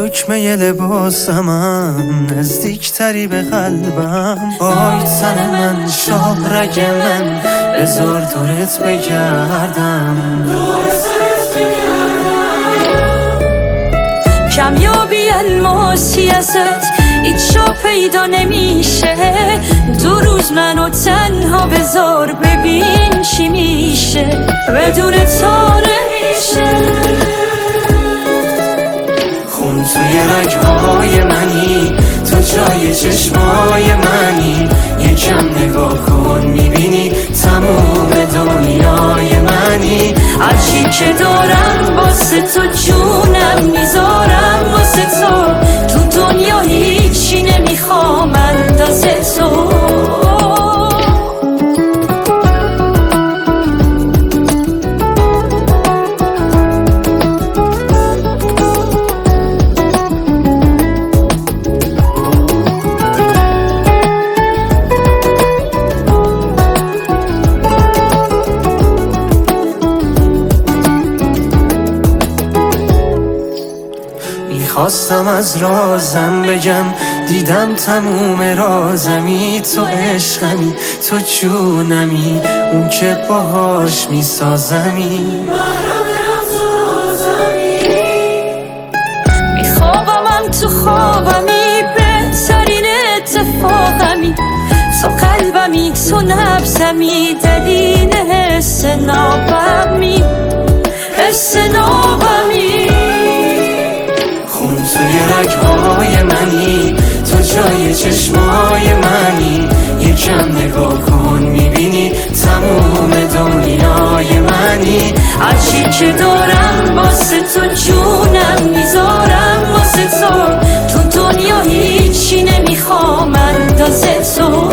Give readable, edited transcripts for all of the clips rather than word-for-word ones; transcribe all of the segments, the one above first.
دکمه لباسمم نزدیکتری به قلبم. وای تن من شاه رگ من بذار دورت بگردم. کمیابی الماسی ازت هیچ جا پیدا نمیشه. 2 روز منو تنها بذار ببین چی میشه. بدون تا نمیشه. خون توی رگهای منی، تو جای چشمای منی. یکم نگاه کن میبینی تموم دنیای منی. هرچی که دارم واسه تو جونم میذارم واسه تو. تو دنیا هیچی نمیخوام اندازه تو. خواستم از رازم بگم، دیدم تموم رازمی. تو عشقمی، تو جونمی، اون که باهاش میسازمی. میخوابم تو خوابمی، بهترین اتفاقمی. تو قلبمی، تو نبزمی، دلیل حس نابمی، حس نابمی. توی رگهای منی، تو جای چشمای منی. یکم نگاه کن میبینی تموم دنیای منی. هرچی که دارم واسه تو جونم میذارم واسه تو. تو دنیا هیچی نمیخوام اندازه تو.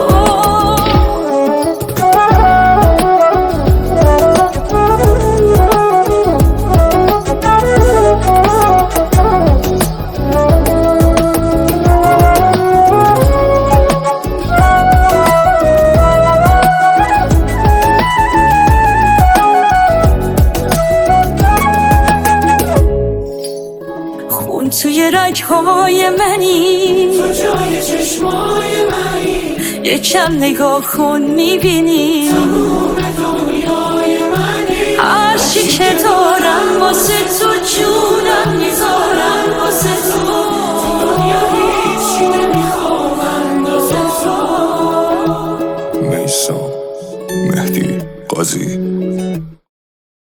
توی رگهای منی، تو جای چشمای منی. یکم نگاه کن میبینی تموم دنیای منی. هرچی که دارم واسه تو جونم میذارم واسه تو. دنیا هیچی نمیخوام اندازه تو. میثم مهدی قاضی.